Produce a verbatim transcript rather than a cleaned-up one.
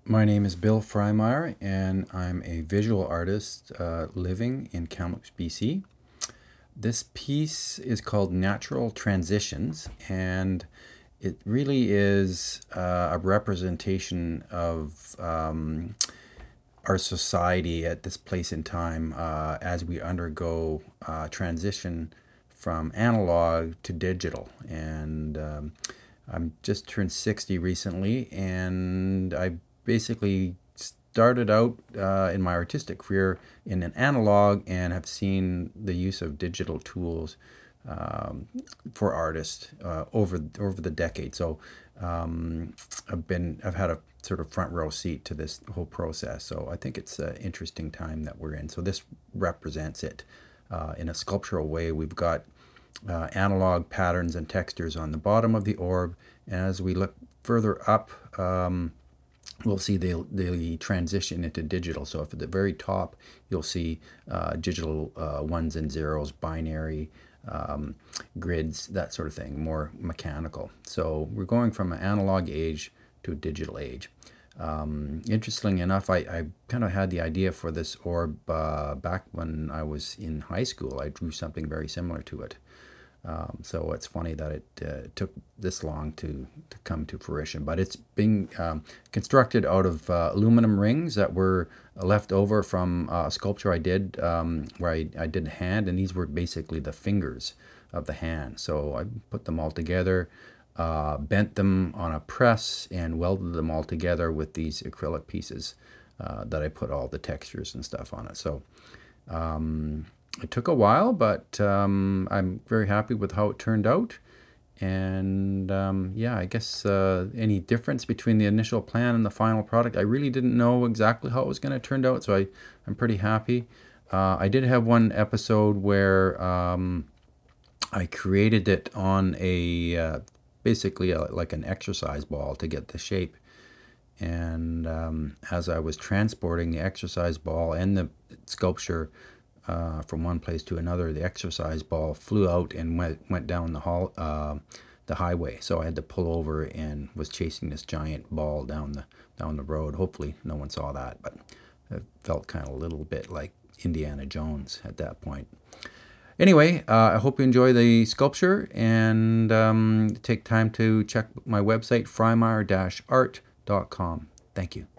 My name is Bill Freimeyer, and I'm a visual artist uh, living in Kamloops, B C. This piece is called Natural Transitions, and it really is uh, a representation of um, our society at this place in time uh, as we undergo uh, transition from analog to digital. And um, I'm just turned sixty recently, and I basically started out uh, in my artistic career in an analog and have seen the use of digital tools um, for artists uh, over over the decade. So um, I've been I've had a sort of front row seat to this whole process. So I think it's an interesting time that we're in. So this represents it uh, in a sculptural way. We've got uh, analog patterns and textures on the bottom of the orb, and as we look further up, um, we'll see the the transition into digital. So if at the very top, you'll see uh, digital uh, ones and zeros, binary um, grids, that sort of thing, more mechanical. So we're going from an analog age to a digital age. Um, interestingly enough, I, I kind of had the idea for this orb uh, back when I was in high school. I drew something very similar to it. Um, so it's funny that it uh, took this long to, to come to fruition. But it's being um, constructed out of uh, aluminum rings that were left over from uh, a sculpture I did um, where I, I did hand, and these were basically the fingers of the hand. So I put them all together, uh, bent them on a press, and welded them all together with these acrylic pieces uh, that I put all the textures and stuff on it. So um, it took a while, but um, I'm very happy with how it turned out. And um, yeah, I guess uh, any difference between the initial plan and the final product, I really didn't know exactly how it was going to turn out, so I, I'm pretty happy. Uh, I did have one episode where um, I created it on a uh, basically a, like an exercise ball to get the shape. And um, as I was transporting the exercise ball and the sculpture uh, from one place to another, the exercise ball flew out and went went down the hall, uh, the highway. So I had to pull over and was chasing this giant ball down the down the road. Hopefully, no one saw that, but it felt kind of a little bit like Indiana Jones at that point. Anyway, uh, I hope you enjoy the sculpture, and um, take time to check my website, freimeyer dash art dot com. Thank you.